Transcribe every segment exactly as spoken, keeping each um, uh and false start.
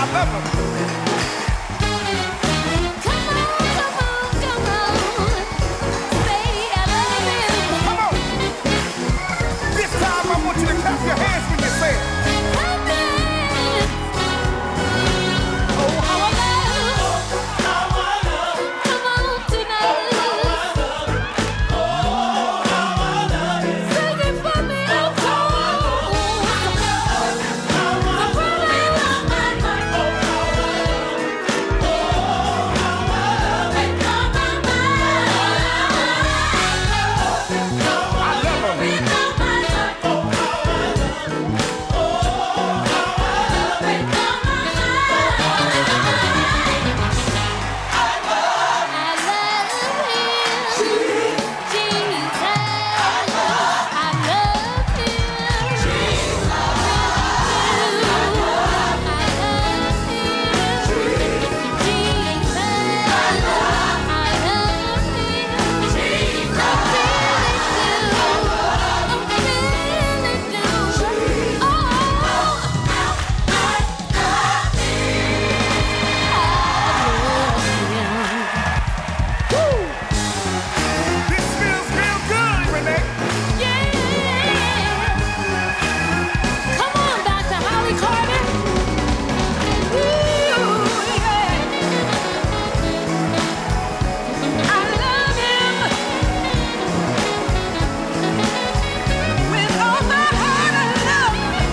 love him. Come on, come on, come on. Say I love him. Come on. This time I want you to clap your hands when you say it. Clap your hands. Oh, how I love. How I love. Come on tonight. Sing it for me, oh, come on. This feels real good, Renee. Come on, Doctor Holly Carter. Ooh, yeah. I love him with all my heart. I love him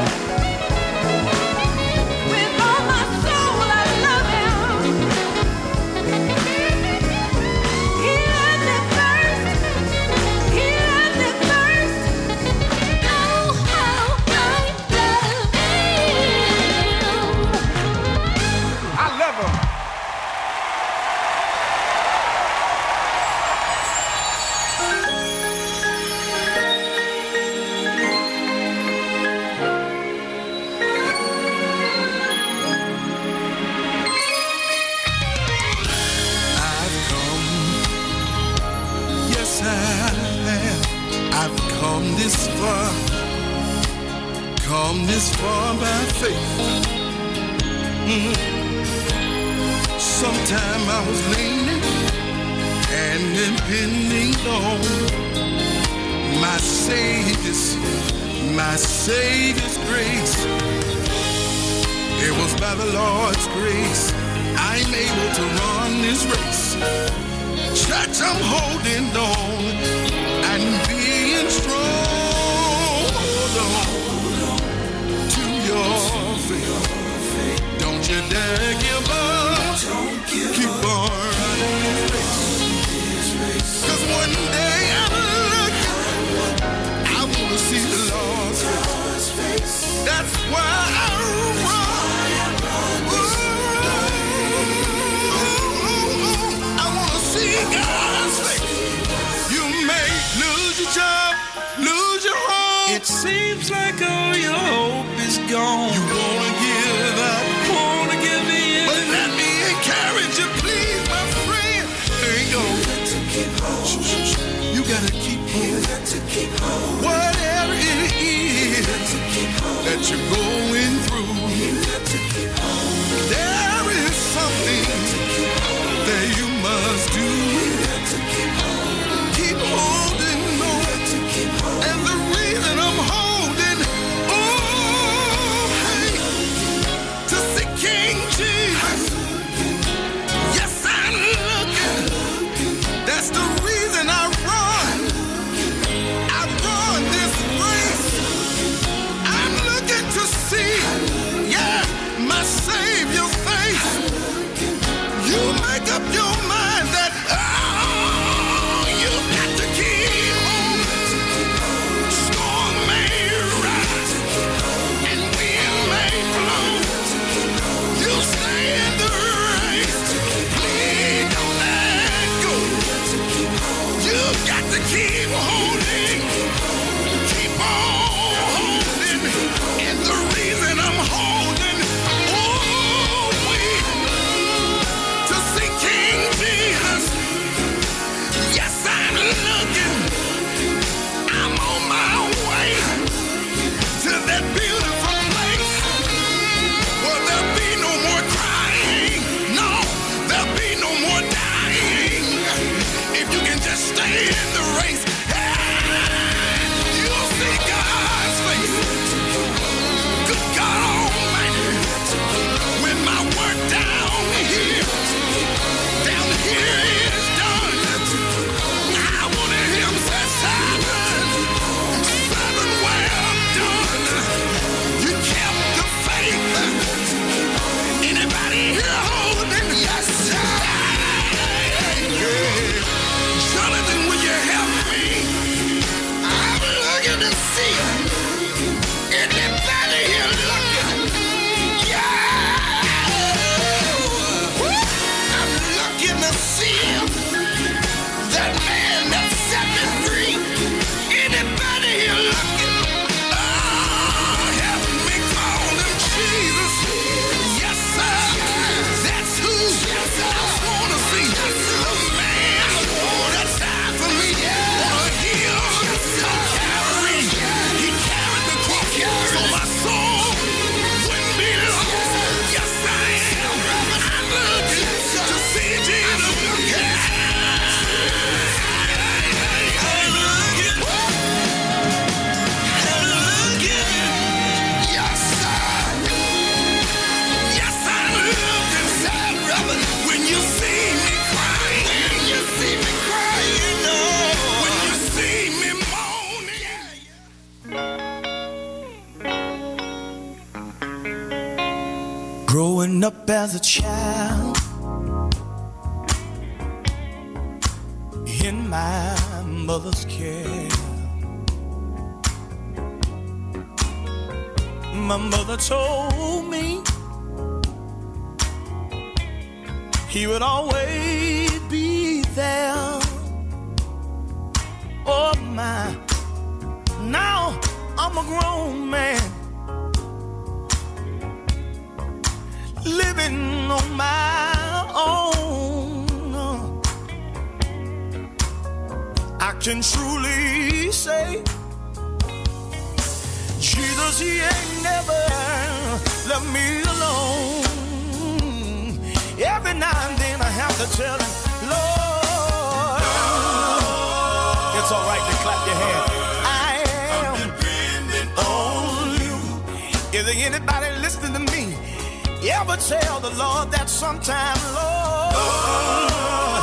with all my soul. I love him. He loved me first. He loved me first. Oh, how I love him. I love him. I've come, yes I have. I've come this far, come this far by faith. Mm. Sometime I was leaning and depending on my Savior's, my Savior's grace. It was by the Lord's grace I'm able to run this race. Church, I'm holding on and being strong. Hold on to your faith. Don't you dare give up. Keep on running this race. 'Cause one day I'm looking, I want to see the Lord's face. That's why I run. I want to see God's face. You may lose your job, lose your home. It seems like all your hope is gone. You wanna give up, wanna give in. Growing up as a child in my mother's care, my mother told me he would always be there. Oh my, now I'm a grown man, living on my own. I can truly say, Jesus, he ain't never left me alone. Every now and then I have to tell him, Lord, Lord, it's all right to clap your hand. I am dependent on you. Is there anybody listening to me? You ever tell the Lord that sometime, Lord, Lord,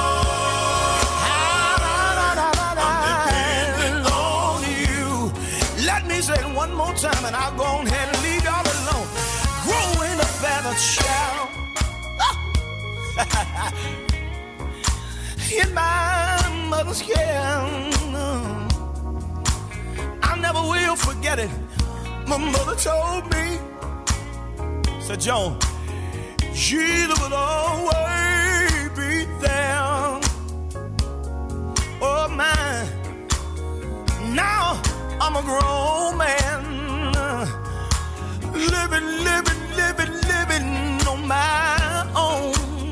I'm dependent on you. Let me say it one more time and I'll go ahead and leave y'all alone. Growing up as a child in my mother's care, I never will forget it. My mother told me, said, John, Jesus will always be there. Oh my, now I'm a grown man, living, living, living, living on my own.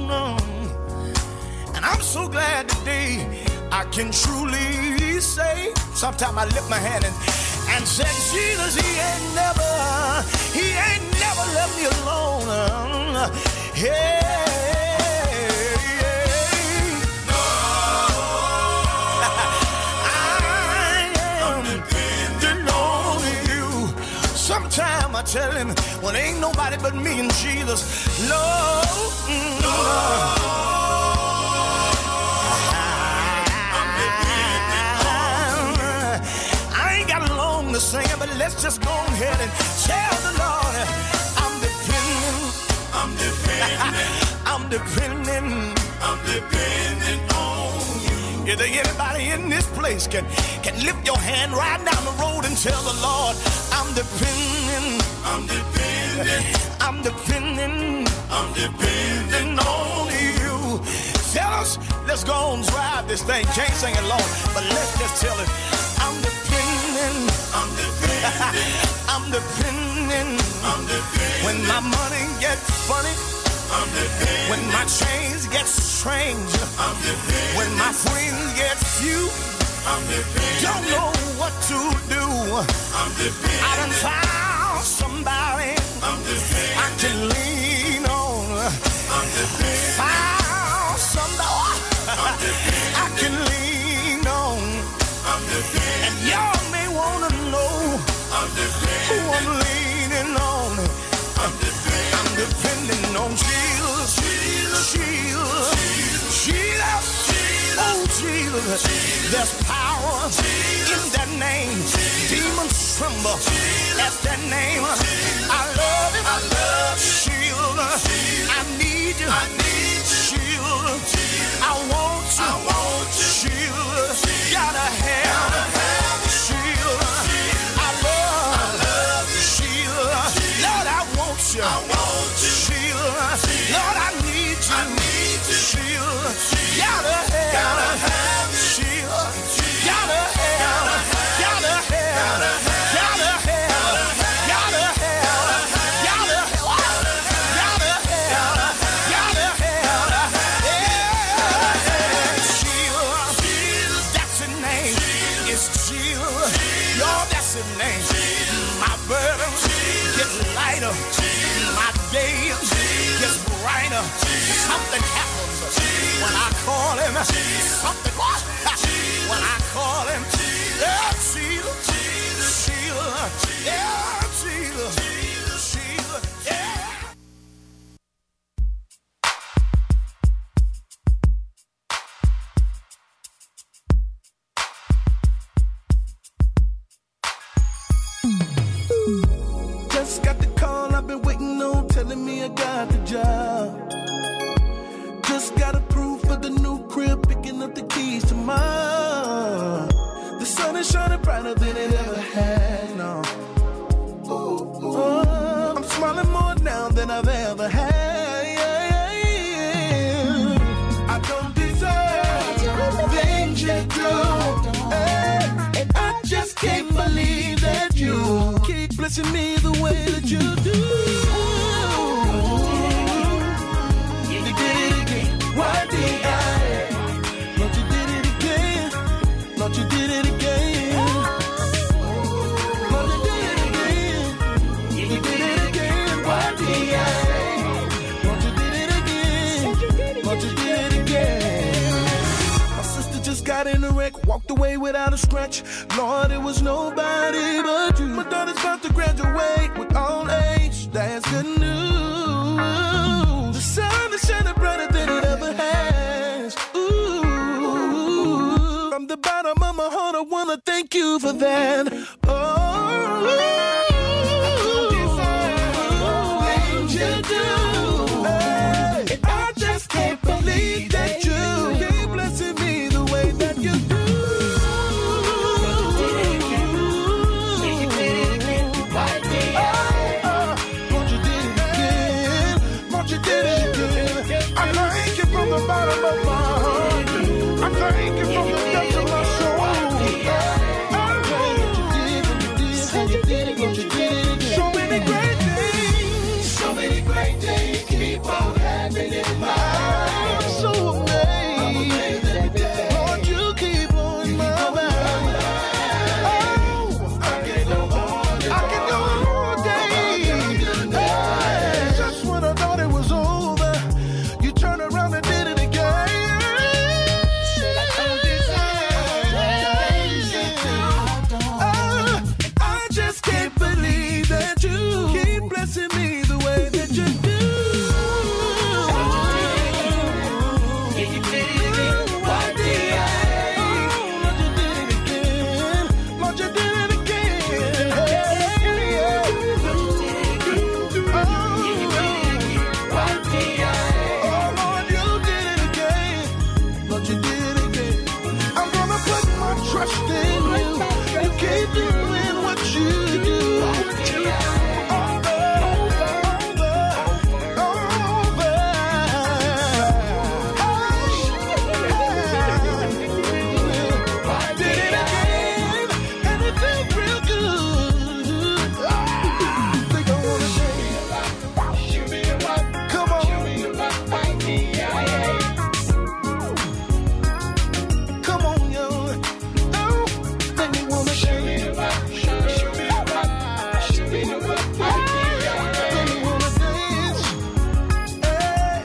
And I'm so glad today I can truly say, sometimes I lift my hand and, and say, Jesus, he ain't never, he ain't never left me alone. Hey, no, I am dependent on you. Sometimes I tell him, well, ain't nobody but me and Jesus. Lord, mm, no. To sing it, but let's just go ahead and tell the Lord I'm dependent, I'm dependent, I'm dependent, I'm dependent on you. Is there anybody in this place can can lift your hand right down the road and tell the Lord I'm dependent, I'm dependent, I'm dependent, I'm dependent on you. Fellas, let's go and drive this thing. Can't sing it long, but let's just tell it I'm dependent. I'm dependent. I'm dependent. I'm dependent. When my money gets funny, I'm dependent. When my chains get strange, I'm dependent. When my friends get few, I'm dependent. Don't know what to do, I'm dependent. I done found somebody I'm dependent. I can lean on. I'm dependent. Found somebody I'm dependent. I can lean on. I'm dependent. And y'all may wanna know I'm who I'm leaning on. I'm dependent. I'm depending on Jesus. Jesus. Jesus. Jesus. Jesus. Oh Jesus. Jesus. There's power Jesus. In that name. Jesus. Demons tremble at that name. Jesus. I love it. I love Shield. I need you. I need you. Shield. I want you. I want you. Shield. Gotta have. I want you, Sheila. Lord, I need you, I need you, Sheila. Gotta have, gotta have Sheila. Gotta have, gotta have, gotta have, gotta have, gotta have, gotta have, gotta have, yeah. Sheila, that's her name. It's Sheila. Lord, that's her name. My burdens get lighter. My days gets brighter. Something happens when I call him. Something what? When I call him. Yeah, Sheila, Sheila, yeah, Sheila, Sheila, yeah. Just got the call I've been waiting on, telling me I got the blessing me the way that you do. You did it again. Y D I. Lord, you did it again. Lord, you did it again. Lord, you did it again. You did it again. Y D I. Lord, you did it again. Lord, you did it again. My sister just got in a wreck, walked away without a scratch. Lord, it was nobody but you. My daughter's about to graduate with all A's. That's good news. The sun is shining brighter than it ever has. Ooh. From the bottom of my heart, I wanna thank you for that. Oh, you do. Hey, I just can't believe that you keep blessing me the way that you do. From the bottom of my heart, I thank you from the depths of my soul. So many great things, so many great things keep on happening in my life. I'm so amazed, Lord, you keep on my mind. Oh, I can go on, I can go on all day. Hey, just when I thought it was over, you turn around and did it again. Oh, I just can't believe that you keep blessing me the way that you do. Yeah, you did it again. Why did I? Oh, Lord, you did it again. Lord, you did it again. Hey, yeah. Oh, why did I? Oh, Lord, you did it again. Lord, you did it again. I'm gonna put my trust in you. You keep doing what you do. Over, over, over. I did it again, and it felt real good. Think I wanna say, shoot me a rock, come on, shoot me a rock, I D I A. Come on, yo. Oh, make me wanna shoot me a rock, shoot me a rock, shoot me a rock, I D I A. Make me wanna dance. Hey.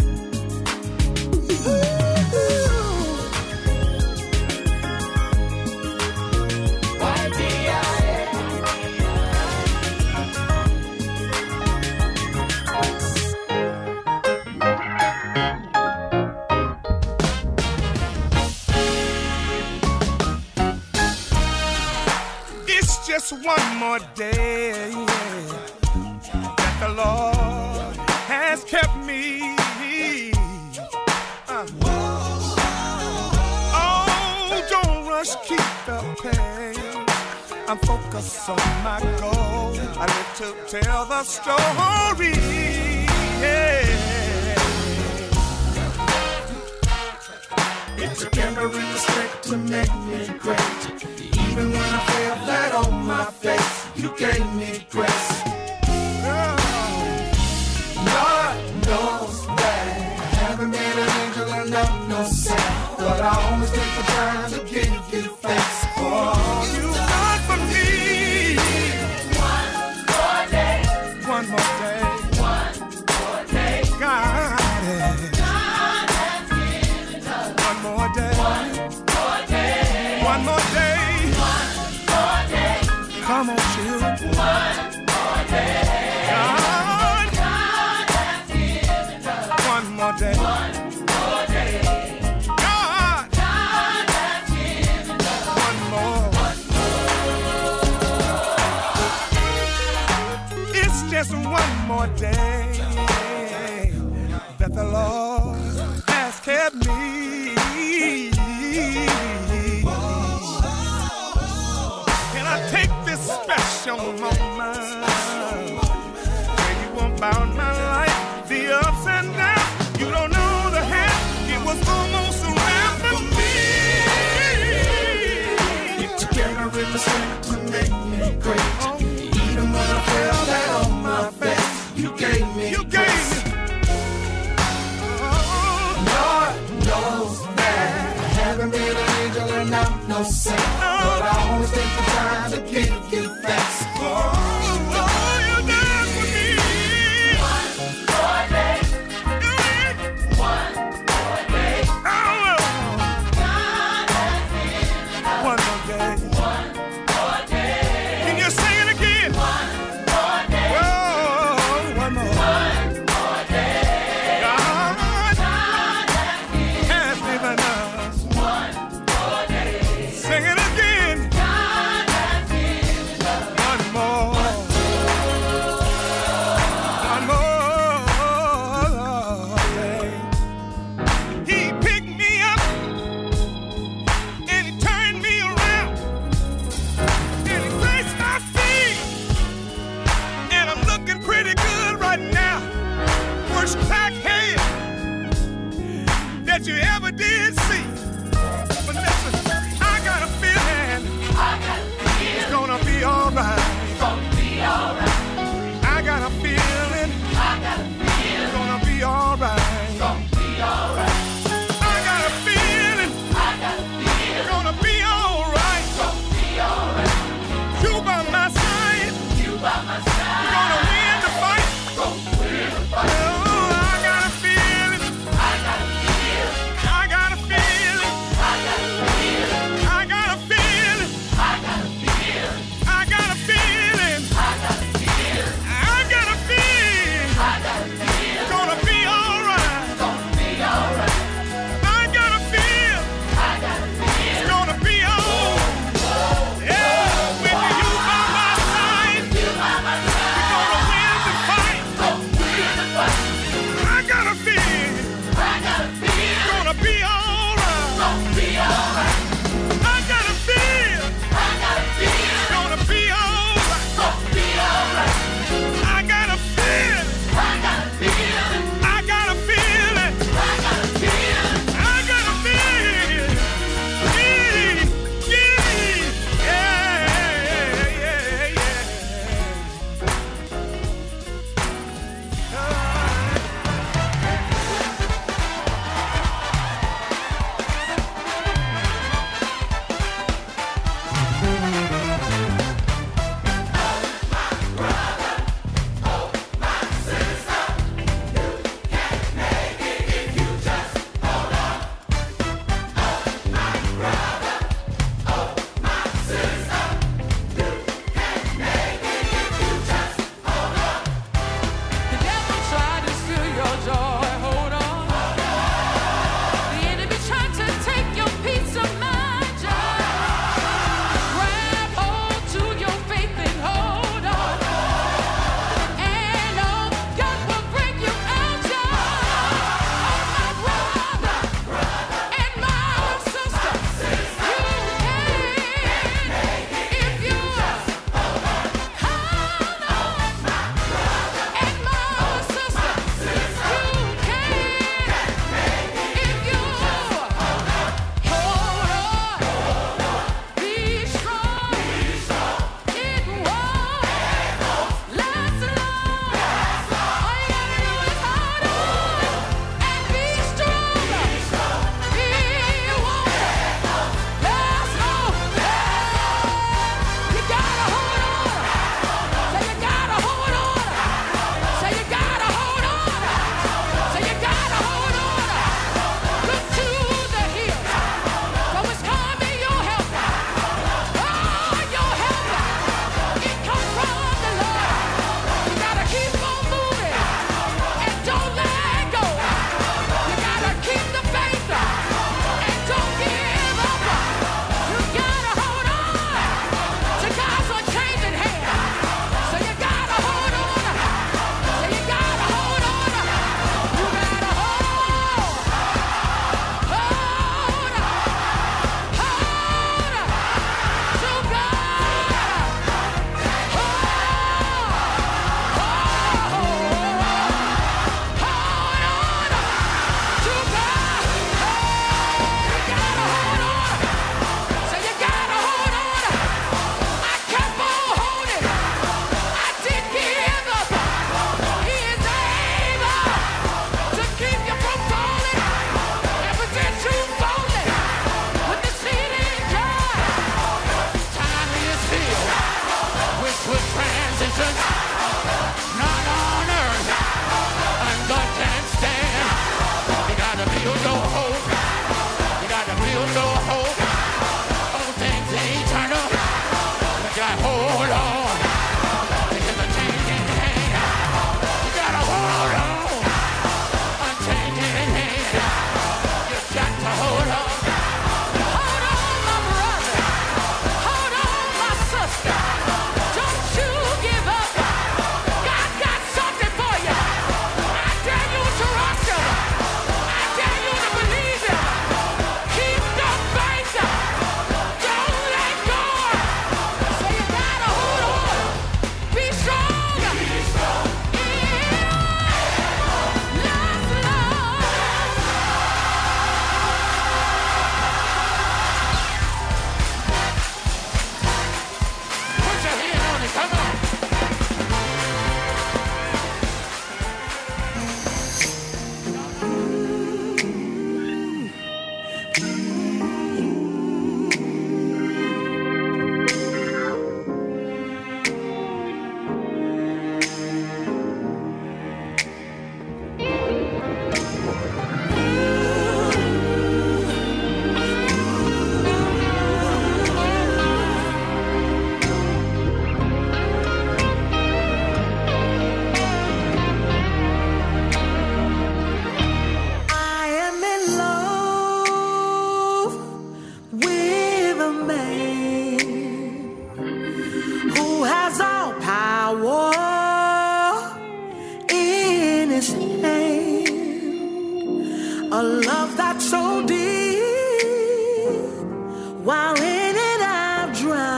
Y D I A. It's just one more day that the Lord has kept me. Uh. Oh, don't rush, keep the pace. I'm focused on my goal. I live to tell the story. Yeah. It took every mistake to make me great. Even when I fell flat on my face, you gave me grace. God knows that I haven't been an angel and I'm no saint, but I always take the time to give you thanks for all you've done for me. One more day, one more day, one more day. God, God has given us one more day, one more day, one more day. Come on, children. One more day. God, God has given us one more day. One more day. God, God has given us one more. One more. It's just one more day that the Lord has kept me. Can I take this special moment where you won't bound my life, the ups and downs? You don't know the half, it was almost a wrap for me. It took every mistake to make me great. Even when don't say. But I always take the time to give you thanks. Oh, oh, you're there for me. One more day. One more day. Oh, God has been one more day. One more day. Can you sing it again? One more day. Oh, one more. One more day. God, God has given us one more day. Sing it again. God has given us one more. One more day. He picked me up and he turned me around and he placed my feet, and I'm looking pretty good right now. Worst crackhead that you ever did see. But listen, I got a feeling it's gonna be alright. I got a feeling it's gonna be alright. I got a feeling it's gonna be alright. You by my side, you're gonna win the fight. Oh, I got a feeling, I got a feeling, A love that's so deep, while in it I've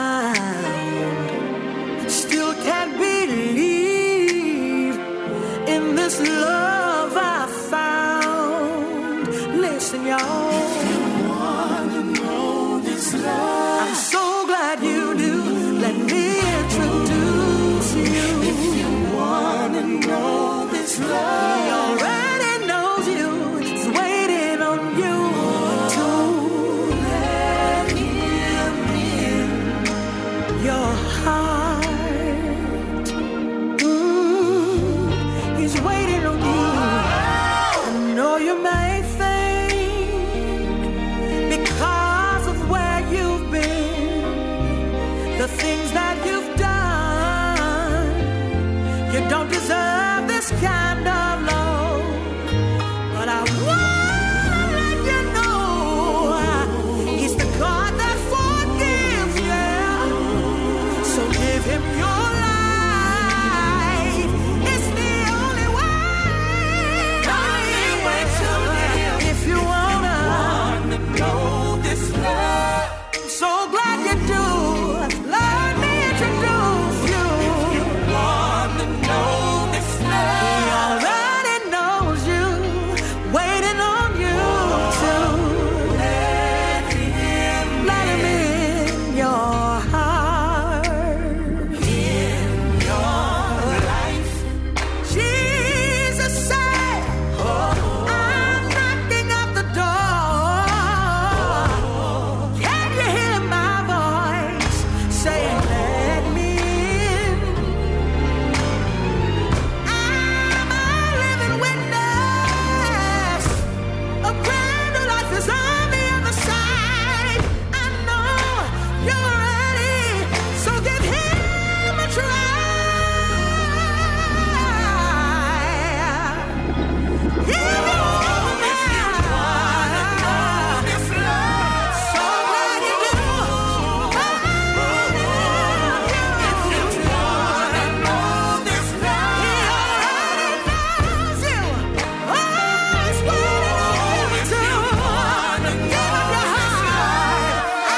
drowned. Still can't believe in this love I found. Listen, y'all. If you wanna know this love, I'm so glad you do. Let me introduce you. If you wanna know this love, he already knows you. He's waiting on you to let him in your heart. Mm, he's waiting on you. I know you may think, because of where you've been, the things that you've done, you don't deserve this kind of love. But I wanna let you know, he's the God that forgives, yeah. So give him your life. It's the only way. Only way to live. If you wanna, wanna know this love, I'm so glad you do. Let me introduce you. If you wanna know this love, he already knows you, waiting on you to let him, let him in your heart, in your life. Jesus said, I'm knocking at the door. Can you hear my voice saying, let me in? I'm a living witness. A greater life is on the other side. I know you're ready, so give him a try. Give him all now. So glad you do. If you wanna know this love, he already knows you. Oh, he's waiting on you to give him your heart.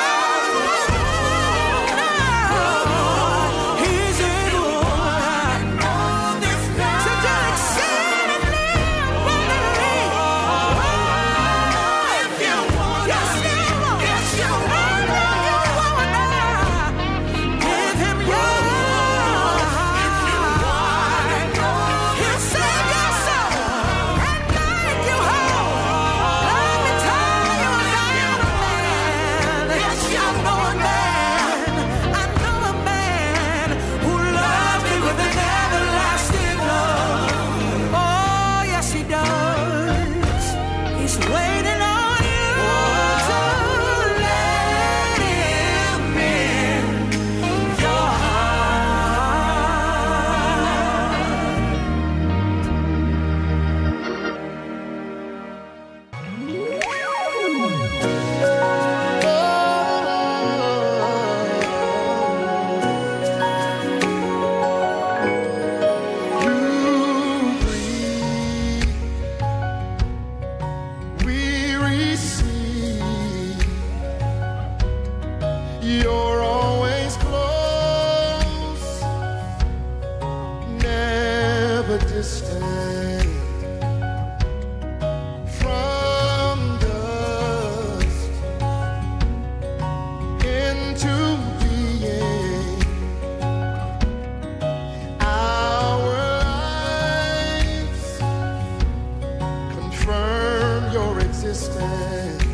He's able to do exceedingly abundantly. If you want, yes, you want. Yes, you want. You wanna give him your heart. He'll save your soul and make you whole. Let me tell you about a man. Yes, I know a man. I know a man who loves me with an everlasting love. Oh, yes, he does. He's waiting on you to let him in your We receive. You're always close, never distant. From dust into being, our lives confirm your existence.